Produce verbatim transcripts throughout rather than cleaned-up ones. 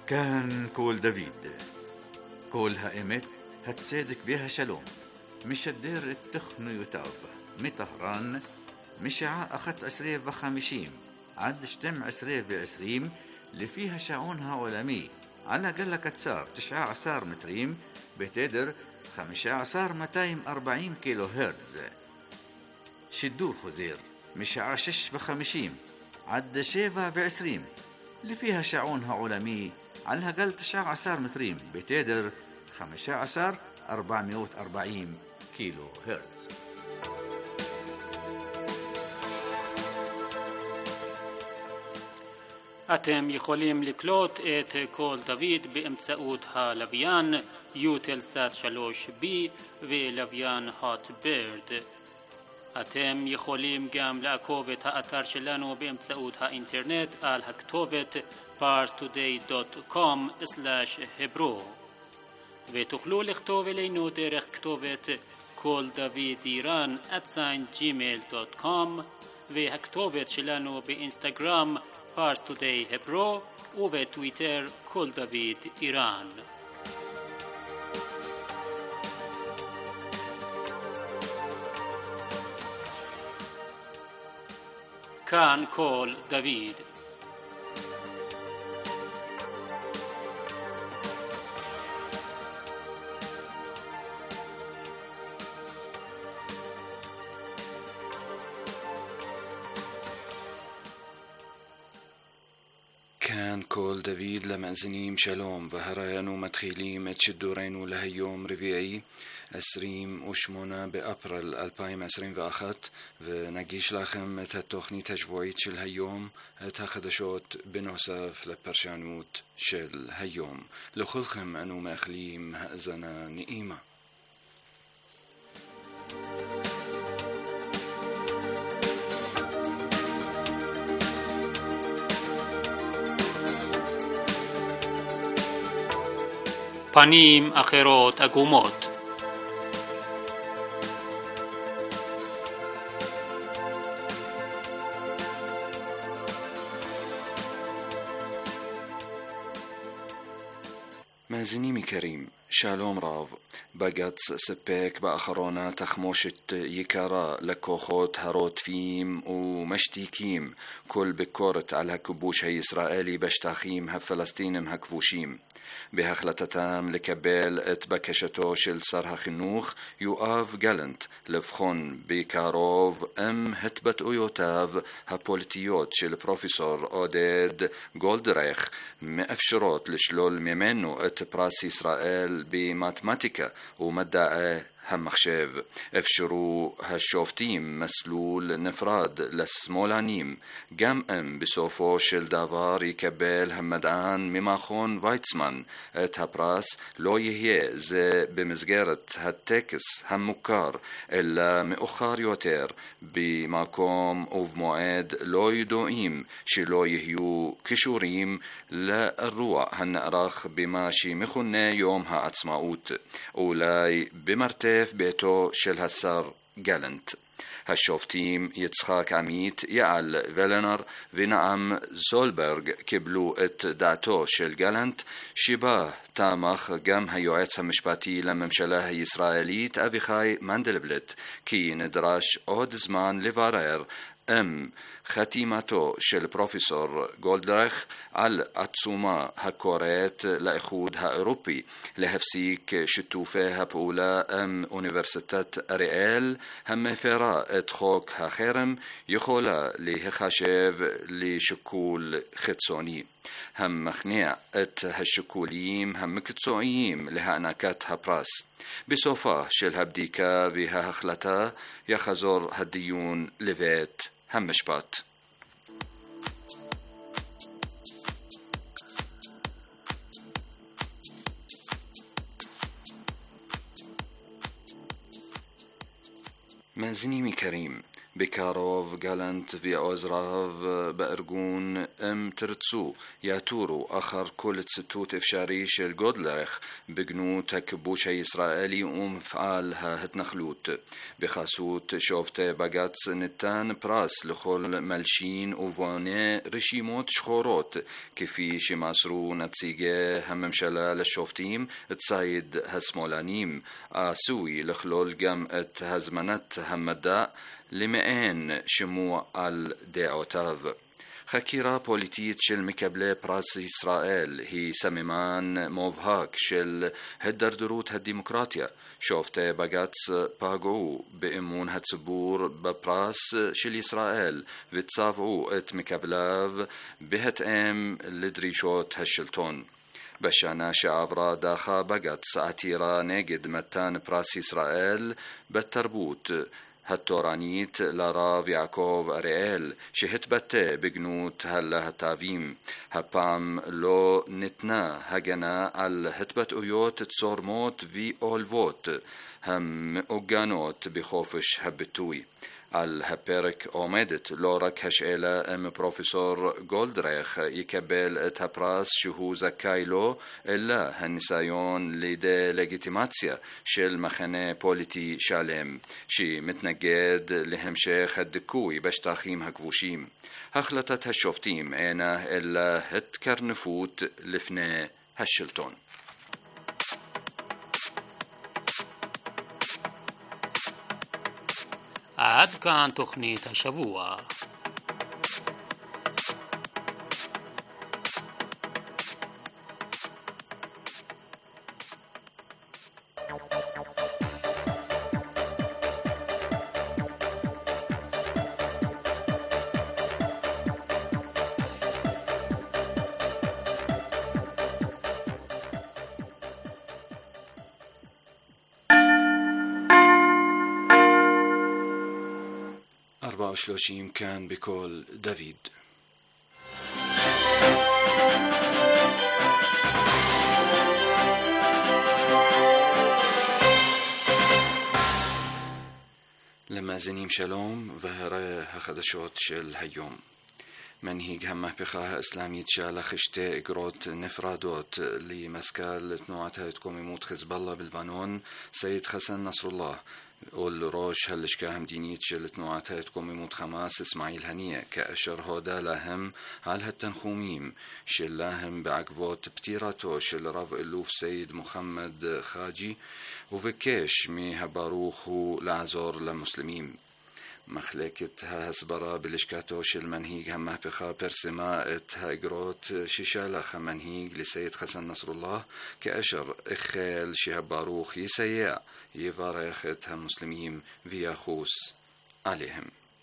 كان كول دافيد كول هائمت هتصدق بها شلوم مش الدير التخن يتاب مطهران مشاع أخت عسرية بخمشيم عد شتم عسرية بعسريم اللي فيها شعونها عالمي على قلة كتسار تشعى عصار متريم بتدر خمشة عصار متايم أربعين كيلو هرتز شدور خزير مشاع شش بخمشيم عد شيفا بعسريم اللي فيها شعونها عالمي على قل تشعى عصار متريم بتدر خمشة عصار أربعمائة وأربعين كيلو هرتز. אתם יכולים לקלוט את קול דוד באמצעות הלוויין יוטלסאט שלוש בי ולוויין הוט בירד. אתם יכולים גם לעקוב את האתר שלנו באמצעות האינטרנט על הכתובת פארס טודיי דוט קום סלאש hebro ותוכלו לכתוב אלינו דרך כתובת קול דוד איראן at gmail dot com והכתובת שלנו באינסטגרם פארס טודיי hebro ובטוויטר קול דוד איראן. כאן קול דוד. كان كول دافيد لمأزنيم شلوم وهرايانو متخيليم اتشدورينو لهيوم ربيعي عشرين وشمونة بأبريل ألفين وعشرين وأحد ونجيش لكم التخنية الأسبوعية شل هيوم تخدشوت بنوصف لبرشانوت شل هيوم لخلكم أنو مأخليم هأزنا نئيمة. פנים אחרות עגומות. مازنيمي كريم شالوم راف بقت سبيك بأخرونا تخموشت يكارا لكوخوت هاروت فيم ومشتيكيم كل بكورت على كبوش هي إسرائيلي بشتاخيم هفلسطينم هكفوشيم בהחלטתם לקבל את בקשתו של שר החינוך יואב גלנט לבחון בקרוב עם התבטאויותיו הפוליטיות של פרופסור עודד גולדרייך מאפשרות לשלול ממנו את פרס ישראל במתמטיקה ומדעי המחשב. אפשרו השופטים מסלול נפרד לשמאלנים גם אם בסופו של דבר יקבל המדען ממכון ויצמן את הפרס לא יהיה זה במסגרת הטקס המוכר אלא מאוחר יותר במקום ובמועד לא ידועים שלא יהיו קשורים לאירוע הנערך במה שמכונה יום העצמאות אולי במרתף ביתו של השר גלנט. השופטים יצחק עמית, יעל ולנר ונעם זולברג קיבלו את דעתו של גלנט שבה תמך גם היועץ המשפטי לממשלה הישראלית אביחי מנדלבליט כי נדרש עוד זמן לברר אם חתימתו של פרופסור גולדרייך על עצומה הקוראת לאיחוד האירופי להפסיק שיתופי הפעולה עם אוניברסיטת אריאל המפרה את חוק החרם יכולה להיחשב לשיקול חיצוני המכניע את השיקולים המקצועיים להענקת הפרס. בסופה של הבדיקה וההחלטה יחזור הדיון לבית המשפט. מאזינים יקרים, בקרוב גלנט ועוזריו בארגון אם תרצו יתורו אחר כל ציטוט אפשרי של גולדלך בגנות הכיבוש הישראלי ומפעל ההתנחלות. בחסות שופטי בג"ץ ניתן פרס לכל מלשין ובונה רשימות שחורות, כפי שמסרו נציגי הממשלה לשופטים. ציד השמאלנים עשוי לכלול גם את הזמנת המדע למעין שימוע על דעותיו. חקירה פוליטית של מקבלי פרס ישראל היא סממן מובהק של הידרדרות הדמוקרטיה. שופטי בג"ץ פגעו באמון הציבור בפרס של ישראל וצבעו את מקבליו בהתאם לדרישות השלטון. בשנה שעברה דחה בג"ץ עתירה נגד מתן פרס ישראל בתרבות התורנית לרב יעקב אריאל שהתבטא בגנות הלהט"בים. הפעם לא ניתנה הגנה על התבטאויות צורמות ועולבות המעוגנות בחופש הביטוי. על הפרק עומדת לא רק השאלה אם פרופסור גולדרך יקבל את הפרס שהוא זכאי לו, אלא הניסיון לידי לגיטימציה של מחנה פוליטי שלם שמתנגד להמשך הדיכוי בשטחים הכבושים. החלטת השופטים אינה אלא התקרנפות לפני השלטון. עד כאן תוכנית השבוע. أربعة وثلاثين كان بكل دافيد. למאזינים שלום והרי החדשות של היום. מנהיג המהפכה האסלאמית שלח שתי אגרות נפרדות למזכ"ל תנועת ההתקוממות חיזבאללה בלבנון סייד חסן נסראללה ולראש הלשכה המדינית של תנועת ההתקוממות חמאס אסמאעיל הנייה, כאשר הודה להם על התנחומים שלהם בעקבות פטירתו של רב אלוף סייד מוחמד חאג'י, וביקש מהברוך הוא לעזור למוסלמים. מחלקת ההסברה בלשכתו של מנהיג המהפכה פרסמה את האגרות ששלח המנהיג לסייד חסן נסראללה, כאשר החל שהברוך יסייע, יברך את המוסלמים ויחוס עליהם.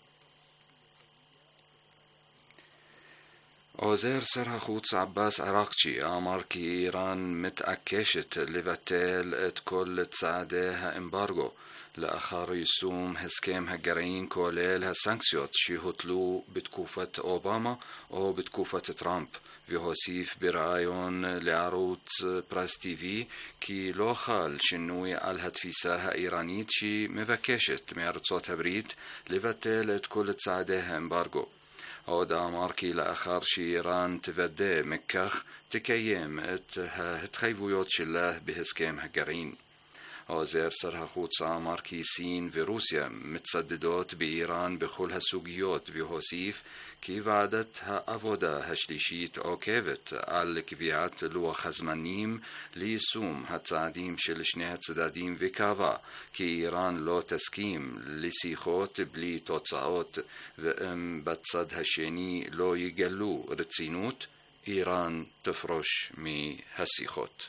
עוזר שר החוץ עבאס עראקצ'י אמר כי איראן מתעקשת לבטל את כל צעדי האמברגו לאחר יישום הסכם הגרעין כולל הסנקציות שהוטלו בתקופת אובמה או בתקופת טראמפ, והוסיף בראיון לערוץ פרס טיווי כי לא חל שינוי על התפיסה האיראנית שמבקשת מארצות הברית לבטל את כל צעדי האמברגו. עוד אמר כי לאחר שאיראן תוודא מכך תקיים את ההתחייבויות שלה בהסכם הגרעין. עוזר שר החוץ אמר כי סין ורוסיה מצדדות באיראן בכל הסוגיות, והוסיף כי ועדת העבודה השלישית עוקבת על קביעת לוח הזמנים ליישום הצעדים של שני הצדדים, וקבע כי איראן לא תסכים לשיחות בלי תוצאות, ואם בצד השני לא יגלו רצינות, איראן תפרוש מהשיחות.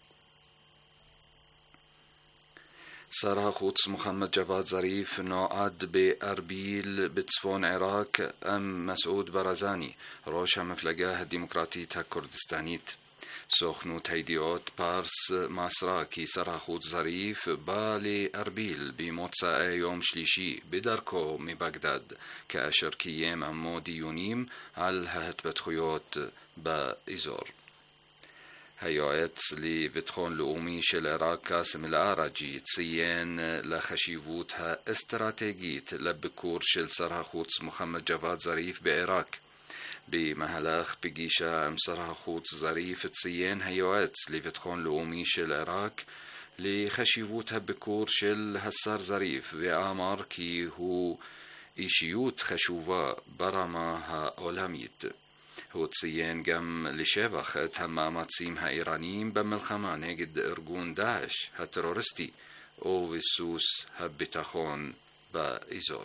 שר החוץ מוחמד ג'וואד זריף נועד בארביל בצפון עיראק עם מסעוד ברזני, ראש המפלגה הדמוקרטית הכורדיסטנית. סוכנות הידיעות פרס מסרה כי שר החוץ זריף בא לארביל במוצאי יום שלישי בדרכו מבגדד, כאשר קיים עמו דיונים על ההתפתחויות באזור. היועץ לביטחון לאומי של עיראק קאסם אל-עראג'י ציין לחשיבות האסטרטגית לביקור של שר החוץ מוחמד ג'וואד זריף בעיראק. במהלך פגישה עם שר החוץ זריף ציין היועץ לביטחון לאומי של עיראק לחשיבות הביקור של השר זריף ואמר כי הוא אישיות חשובה ברמה העולמית. הוא ציין גם לשבח את המאמצים האיראניים במלחמה נגד ארגון דאעש הטרוריסטי וביסוס הביטחון באזור.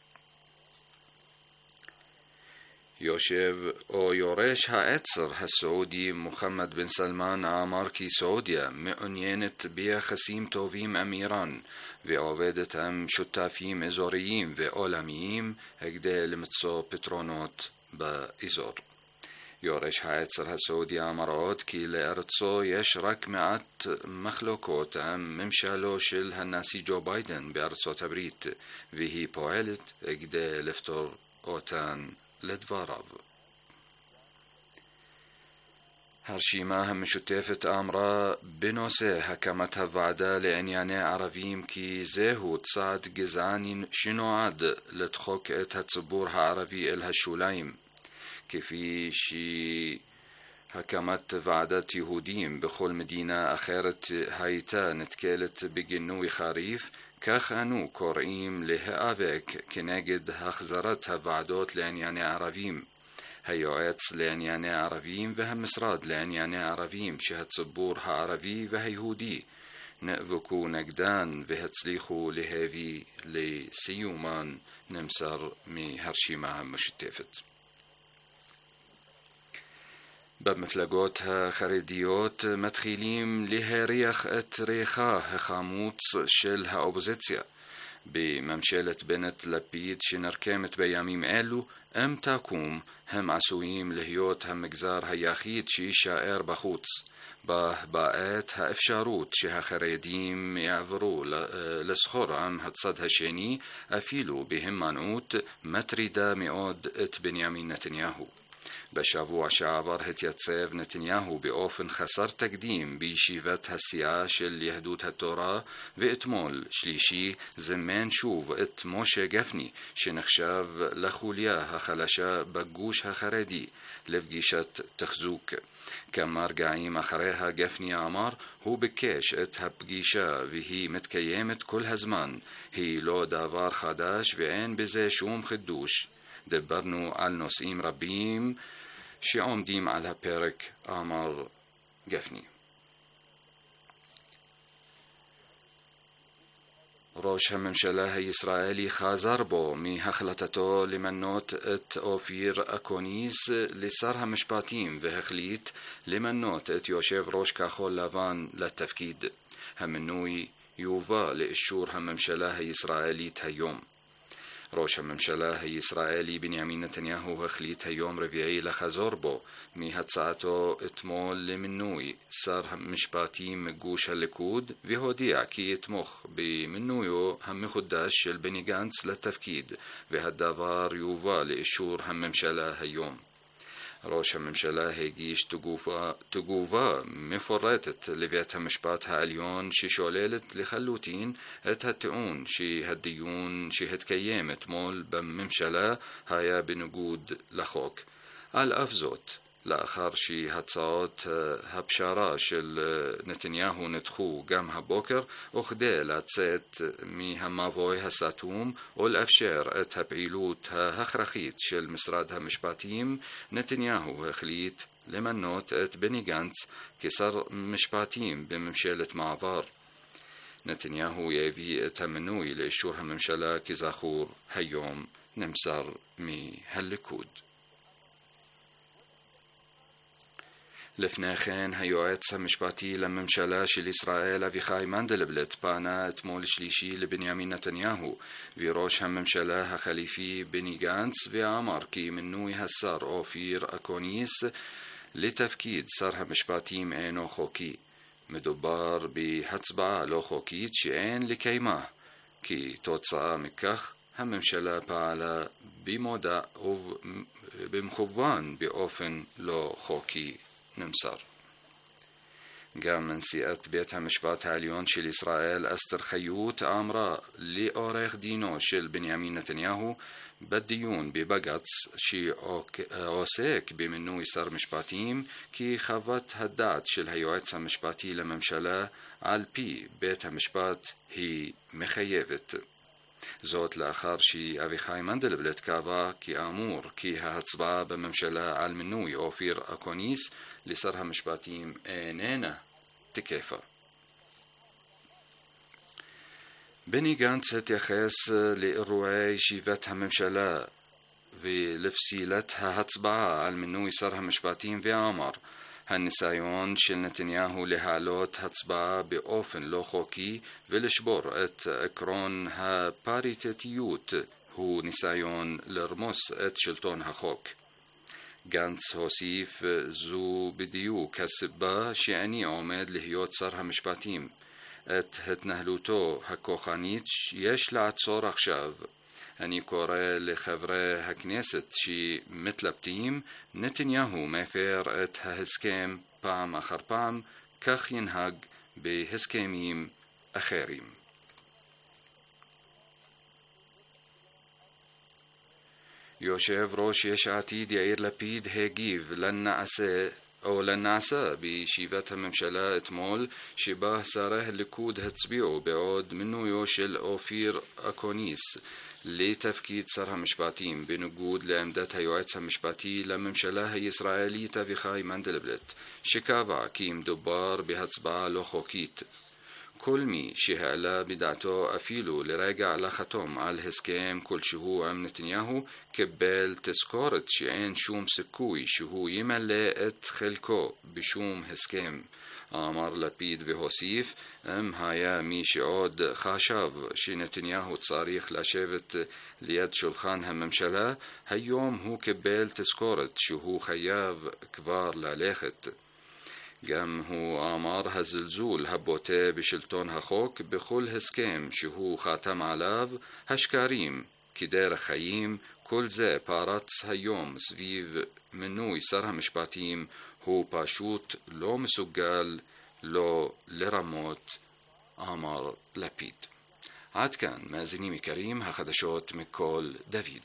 יושב או יורש העצר הסעודי מוחמד בן סלמן אמר כי סעודיה מעוניינת ביחסים טובים עם איראן ועובדת עם שותפים אזוריים ועולמיים כדי למצוא פתרונות באזור. יורש העצר הסעודי אמר עוד כי לארצו יש רק מעט מחלוקות עם ממשלו של הנשיא ג'ו ביידן בארצות הברית והיא פועלת כדי לפתור אותן לדבריו. הרשימה המשותפת אמרה בנושא הקמת הוועדה לענייני ערבים כי זהו צעד גזעני שנועד לדחוק את הציבור הערבי אל השוליים. כפי שהקמת ועדת יהודים בכל מדינה אחרת הייתה נתקלת בגינוי חריף, כך אנו קוראים להיאבק כנגד החזרת הוועדות לענייני ערבים. היועץ לענייני ערבים והמשרד לענייני ערבים שהציבור הערבי והיהודי נאבקו נגדן והצליחו להביא לסיומן, נמסר מהרשימה המשותפת. במפלגות החרדיות מתחילים להריח את ריחה החמוץ של האופוזיציה. בממשלת בנט לפיד שנרקמת בימים אלו, אם תקום, הם עשויים להיות המגזר היחיד שישאר בחוץ. בעת האפשרות שהחרדים יעברו לסחור עם הצד השני, אפילו בהימנעות מטרידה מאוד את בנימין נתניהו. בשבוע שעבר התייצב נתניהו באופן חסר תקדים בישיבת הסיעה של יהדות התורה, ואתמול שלישי זמן שוב את משה גפני שנחשב לחוליה החלשה בגוש החרדי לפגישת תחזוק. כמה רגעים אחריה גפני אמר הוא ביקש את הפגישה והיא מתקיימת כל הזמן, היא לא דבר חדש ואין בזה שום חידוש. דברנו על נושאים רבים שעומדים על הפרק, אמר גפני. ראש הממשלה הישראלי חזר בו מהחלטתו למנות את אופיר אקוניס לשר המשפטים והחליט למנות את יושב ראש כחול לבן לתפקיד. המינוי יובא לאישור הממשלה הישראלית היום. ראש הממשלה הישראלי בנימין נתניהו החליט היום רביעי לחזור בו מהצעתו אתמול למינוי שר המשפטים מגוש הליכוד והודיע כי יתמוך במינויו המחודש של בני גנץ לתפקיד והדבר יובא לאישור הממשלה היום. ראש הממשלה הגיש תגובה, תגובה מפורטת לבית המשפט העליון ששוללת לחלוטין את הטיעון שהדיון שהתקיים אתמול בממשלה היה בניגוד לחוק. על אף זאת, לאחר שהצעות הפשרה של נתניהו נדחו גם הבוקר, וכדי לצאת מהמבוי הסתום ולאפשר את הפעילות ההכרחית של משרד המשפטים, נתניהו החליט למנות את בני גנץ כשר משפטים בממשלת מעבר. נתניהו יביא את המינוי לאישור הממשלה כזכור היום, נמסר מהליכוד. לפני כן היועץ המשפטי לממשלה של ישראל אביחי מנדלבליט פנה אתמול שלישי לבנימין נתניהו וראש הממשלה החליפי בני גנץ ואמר כי מינוי השר אופיר אקוניס לתפקיד שר המשפטים אינו חוקי. מדובר בהצבעה לא חוקית שאין לקיימה, כי תוצאה מכך הממשלה פעלה במודע ובמכוון באופן לא חוקי, נמסר. גם נשיאת בית המשפט העליון של ישראל אסתר חיות אמרה לעורך דינו של בנימין נתניהו בדיון בבג"ץ שעוסק במינוי שר משפטים כי חוות הדעת של היועץ המשפטי לממשלה על פי בית המשפט היא מחייבת. זאת לאחר שאביחי מנדלבליט קבע כאמור כי ההצבעה בממשלה על מינוי אופיר אקוניס לשר המשפטים איננה תקפה. בני גנץ התייחס לאירועי ישיבת הממשלה ולפסילת ההצבעה על מינוי שר המשפטים ואמר הניסיון של נתניהו להעלות הצבעה באופן לא חוקי ולשבור את עקרון הפריטטיות הוא ניסיון לרמוס את שלטון החוק. גנץ הוסיף זו בדיוק הסיבה שאני עומד להיות שר המשפטים. את התנהלותו הכוחנית יש לעצור עכשיו. אני קורא לחברי הכנסת שמתלבטים, נתניהו מפר את ההסכם פעם אחר פעם, כך ינהג בהסכמים אחרים. יושב ראש יש עתיד יאיר לפיד הגיב לנעשה או לנעשה בישיבת הממשלה אתמול שבה שרי הליכוד הצביעו בעוד מינויו של אופיר אקוניס לתפקיד שר המשפטים בניגוד לעמדת היועץ המשפטי לממשלה הישראלית אביחי מנדלבליט שקבע כי מדובר בהצבעה לא חוקית. כל מי שהעלה בדעתו אפילו לרגע לחתום על הסכם כלשהו עם נתניהו קיבל תזכורת שאין שום סיכוי שהוא ימלא את חלקו בשום הסכם. אמר לפיד והוסיף, אם היה מי שעוד חשב שנתניהו צריך לשבת ליד שולחן הממשלה, היום הוא קיבל תזכורת שהוא חייב כבר ללכת. גם הוא אמר הזלזול הבוטה בשלטון החוק בכל הסכם שהוא חתם עליו, השקרים כדרך חיים, כל זה פרץ היום סביב מינוי שר המשפטים, הוא פשוט לא מסוגל לא לרמות, אמר לפיד. עד כאן מאזינים יקרים החדשות מכל דוד.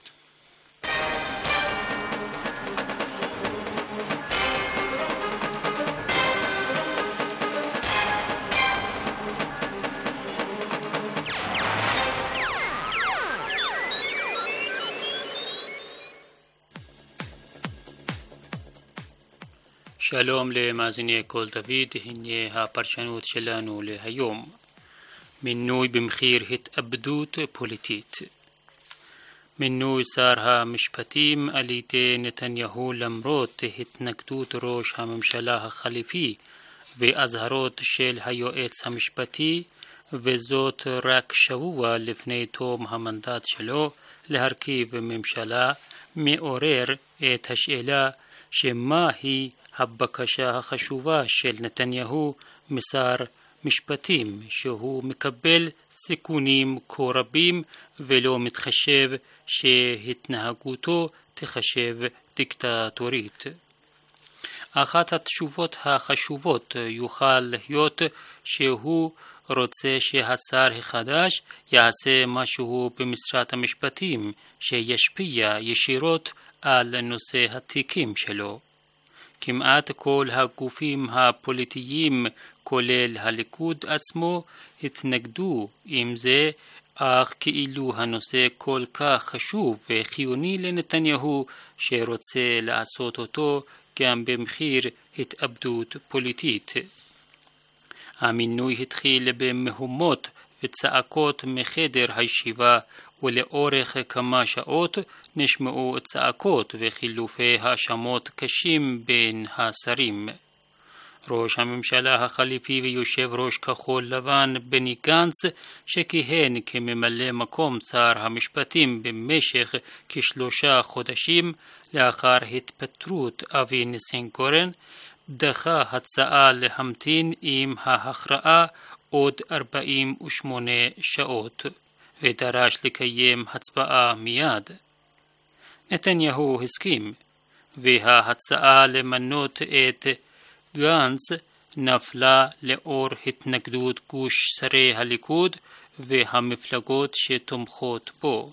שלום למאזיני כל דוד, הנה הפרשנות שלנו להיום. מינוי במחיר התאבדות פוליטית. מינוי שר המשפטים על ידי נתניהו למרות התנגדות ראש הממשלה החליפי ואזהרות של היועץ המשפטי, וזאת רק שבוע לפני תום המנדט שלו להרכיב ממשלה, מעורר את השאלה שמה היא הבקשה החשובה של נתניהו משר משפטים שהוא מקבל סיכונים כה רבים ולא מתחשב שהתנהגותו תחשב דיקטטורית. אחת התשובות החשובות יוכל להיות שהוא רוצה שהשר החדש יעשה משהו במשרד המשפטים שישפיע ישירות על נושא התיקים שלו. כמעט כל הגופים הפוליטיים, כולל הליכוד עצמו, התנגדו עם זה, אך כאילו הנושא כל כך חשוב וחיוני לנתניהו שרוצה לעשות אותו גם במחיר התאבדות פוליטית. המינוי התחיל במהומות וצעקות מחדר הישיבה, ולאורך כמה שעות נשמעו צעקות וחילופי האשמות קשים בין השרים. ראש הממשלה החליפי ויושב ראש כחול לבן בני גנץ, שכיהן כממלא מקום שר המשפטים במשך כשלושה חודשים לאחר התפטרות אבי ניסנקורן, דחה הצעה להמתין עם ההכרעה עוד ארבעים ושמונה שעות ודרש לקיים הצבעה מיד. נתניהו הסכים, וההצעה למנות את גנץ נפלה לאור התנגדות גוש שרי הליכוד והמפלגות שתומכות בו.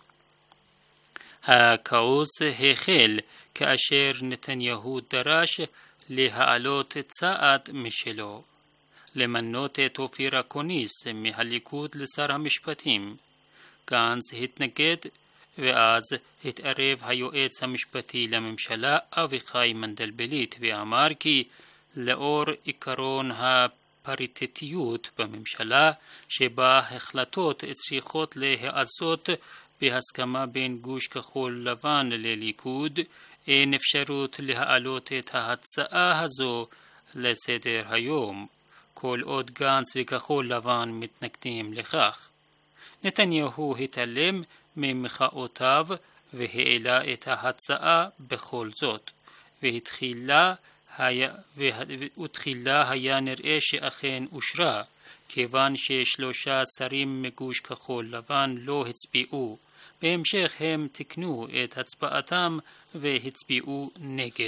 הכעוס החל כאשר נתניהו דרש להעלות צעד משלו, למנות את אופיר אקוניס מהליכוד לשר המשפטים. גנץ התנגד, ואז התערב היועץ המשפטי לממשלה אביחי מנדלבליט ואמר כי לאור עיקרון הפריטטיות בממשלה שבה החלטות צריכות להיעשות בהסכמה בין גוש כחול לבן לליכוד, אין אפשרות להעלות את ההצעה הזו לסדר היום, כל עוד גנץ וכחול לבן מתנגדים לכך. נתניהו התעלם ממחאותיו והעלה את ההצעה בכל זאת, והתחילה היה, ותחילה היה נראה שאכן אושרה, כיוון ששלושה שרים מגוש כחול לבן לא הצביעו. בהמשך הם תקנו את הצבעתם והצביעו נגד.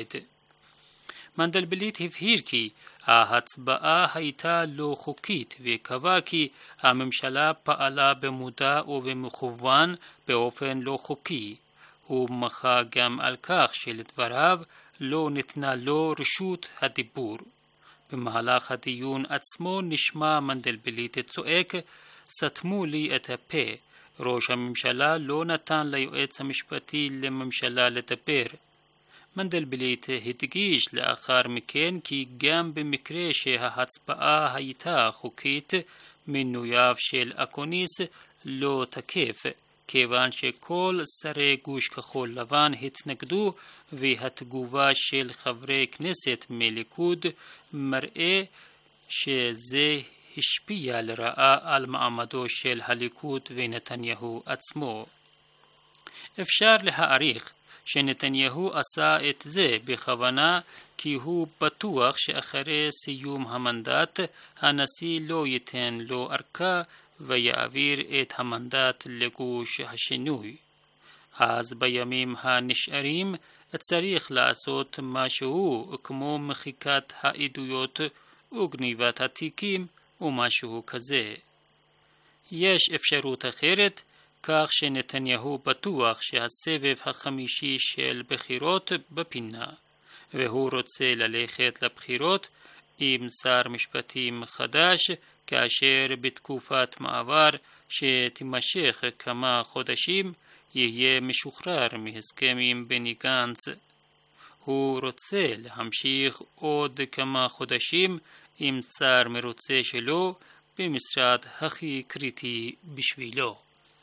מנדלבליט הבהיר כי ההצבעה הייתה לא חוקית וקבע כי הממשלה פעלה במודע ובמכוון באופן לא חוקי. הוא מחה גם על כך שלדבריו לא ניתנה לו רשות הדיבור. במהלך הדיון עצמו נשמע מנדלבליט צועק, סתמו לי את הפה. ראש הממשלה לא נתן ליועץ המשפטי לממשלה לדבר. מנדלבליט הדגיש לאחר מכן כי גם במקרה שההצבעה הייתה חוקית, מינויו של אקוניס לא תקף, כיוון שכל שרי גוש כחול לבן התנגדו, והתגובה של חברי כנסת מליכוד מראה שזה השפיע לרעה על מעמדו של הליכוד ונתניהו עצמו. אפשר להעריך שנתניהו עשה את זה בכוונה, כי הוא בטוח שאחרי סיום המנדט הנשיא לא ייתן לו ארכה ויעביר את המנדט לגוש השינוי. אז בימים הנשארים צריך לעשות משהו כמו מחיקת העדויות וגניבת התיקים ומשהו כזה. יש אפשרות אחרת, כך שנתניהו בטוח שהסבב החמישי של בחירות בפינה, והוא רוצה ללכת לבחירות עם שר משפטים חדש, כאשר בתקופת מעבר שתימשך כמה חודשים יהיה משוחרר מהסכמים בני גנץ. הוא רוצה להמשיך עוד כמה חודשים עם שר מרוצה שלו במשרד הכי קריטי בשבילו.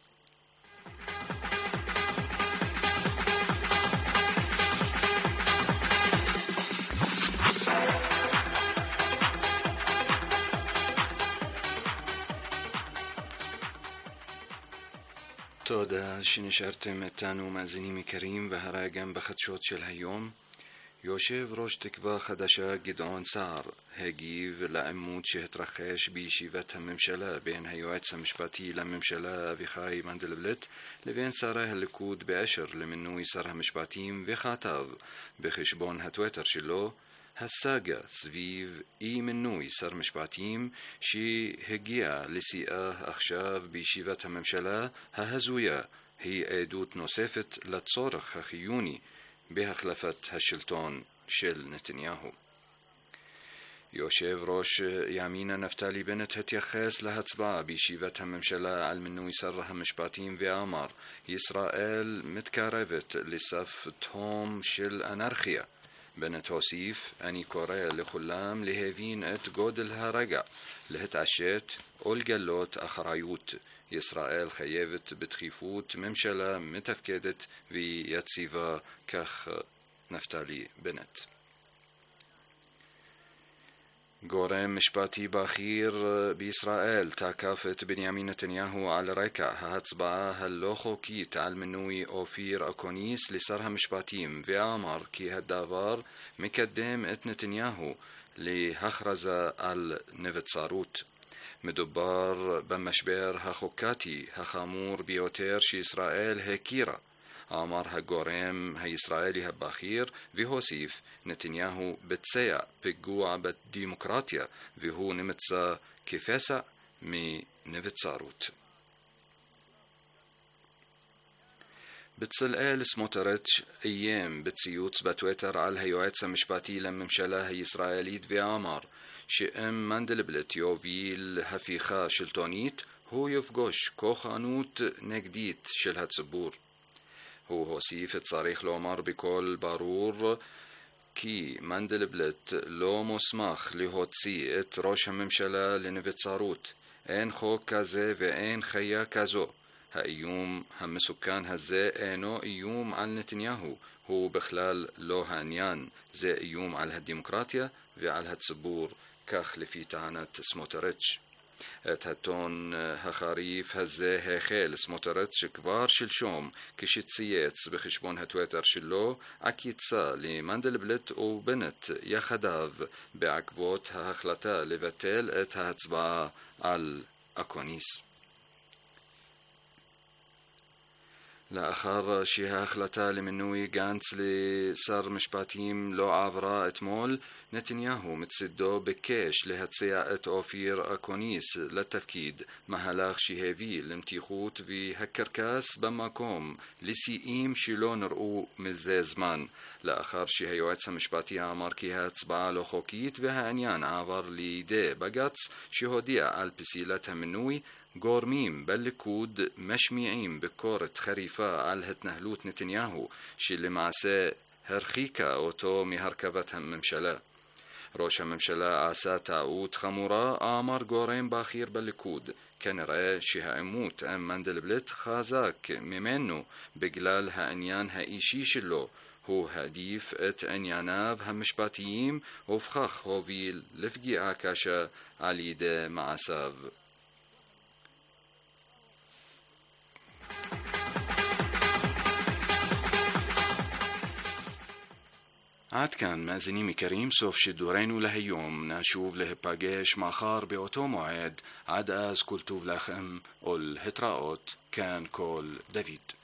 תודה שנשארתם איתנו מאזינים יקרים, והרי גם בחדשות של היום. יושב ראש תקווה חדשה גדעון סער הגיב לעימות שהתרחש בישיבת הממשלה בין היועץ המשפטי לממשלה אביחי מנדלבליט לבין שרי הליכוד באשר למינוי שר המשפטים, וכתב בחשבון הטוויטר שלו: הסאגה סביב אי מינוי שר משפטים שהגיע לשיאה עכשיו בישיבת הממשלה ההזויה היא עדות נוספת לצורך החיוני בהחלפת השלטון של נתניהו. יושב ראש ימינה נפתלי בנט התייחס להצבעה בישיבת הממשלה על מינוי שר המשפטים ואמר: ישראל מתקרבת לסף תהום של אנרכיה. בנט הוסיף: אני קורא לכולם להבין את גודל הרגע, להתעשת ולגלות אחריות. ישראל חייבת בדחיפות ממשלה מתפקדת ויציבה, כך נפתלי בנט. גורם משפטי בכיר בישראל תקף את בנימין נתניהו על רקע ההצבעה הלא חוקית על מינוי אופיר אקוניס לשר המשפטים, ואמר כי הדבר מקדם את נתניהו להכרזה על נבצרות. מדובר במשבר החוקתי החמור ביותר שישראל הכירה. אמר הגורם הישראלי הבכיר והוסיף, נתניהו ביצע פיגוע בדמוקרטיה והוא נמצא כפסע מנבצרות. בצלאל סמוטריץ' איים בציוץ בטוויטר על היועץ המשפטי לממשלה הישראלית ואמר שאם מנדלבליט יוביל הפיכה שלטונית הוא יפגוש כוחנות נגדית של הציבור. הוא הוסיף צריך לומר בקול ברור כי מנדלבליט לא מוסמך להוציא את ראש הממשלה לנבצרות. אין חוק כזה ואין חיה כזו. האיום המסוכן הזה אינו איום על נתניהו, הוא בכלל לא העניין, זה איום על הדמוקרטיה ועל הציבור, כך לפי טענת סמוטריץ'. את הטון החריף הזה החל סמוטריץ' כבר שלשום כשצייץ בחשבון הטוויטר שלו עקיצה למנדלבליט ובנט יחדיו בעקבות ההחלטה לבטל את ההצבעה על אקוניס. לאחר שההחלטה למינוי גנץ לשר משפטים לא עברה אתמול, נתניהו מצדו ביקש להציע את אופיר אקוניס לתפקיד, מהלך שהביא למתיחות והקרקס במקום לשיאים שלא נראו מזה זמן, לאחר שהיועץ המשפטי אמר כי ההצבעה לא חוקית והעניין עבר לידי בג"ץ שהודיע על פסילת המינוי. גורמים בליכוד משמיעים ביקורת חריפה על התנהלות נתניהו שלמעשה הרחיקה אותו מהרכבת הממשלה. ראש הממשלה עשה טעות חמורה, אמר גורם בכיר בליכוד. כנראה שהעימות עם מנדלבליט חזק ממנו בגלל העניין האישי שלו. הוא העדיף את ענייניו המשפטיים ובכך הוביל לפגיעה קשה על ידי מעשיו. עד כאן מאזינים יקרים, סוף שידורנו להיום. נשוב להיפגש מחר באותו מועד. עד אז כל טוב לכם ולהתראות. כאן כל דוד.